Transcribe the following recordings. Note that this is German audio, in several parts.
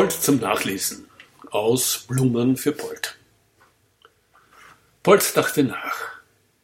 Polt zum Nachlesen aus Blumen für Polt. Polt dachte nach.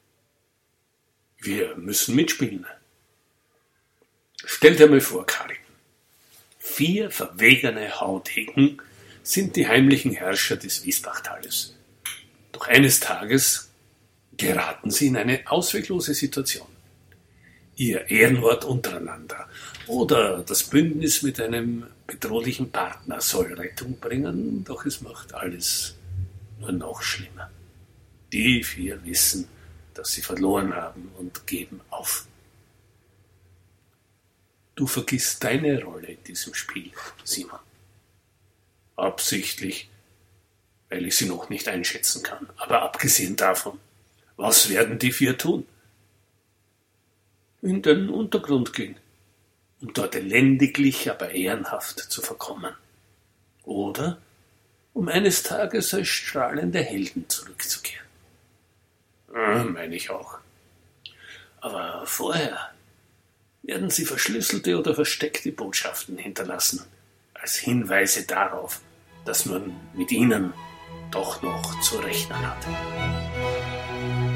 Wir müssen mitspielen. Stell dir mal vor, Karin. 4 verwegene Haudegen sind die heimlichen Herrscher des Wiesbachtales. Doch eines Tages geraten sie in eine ausweglose Situation. Ihr Ehrenwort untereinander oder das Bündnis mit einem bedrohlichen Partner soll Rettung bringen, doch es macht alles nur noch schlimmer. Die 4 wissen, dass sie verloren haben und geben auf. Du vergisst deine Rolle in diesem Spiel, Simon. Absichtlich, weil ich sie noch nicht einschätzen kann. Aber abgesehen davon, was werden die 4 tun? In den Untergrund gehen, um dort elendiglich, aber ehrenhaft zu verkommen. Oder um eines Tages als strahlende Helden zurückzukehren. Meine ich auch. Aber vorher werden sie verschlüsselte oder versteckte Botschaften hinterlassen, als Hinweise darauf, dass man mit ihnen doch noch zu rechnen hat.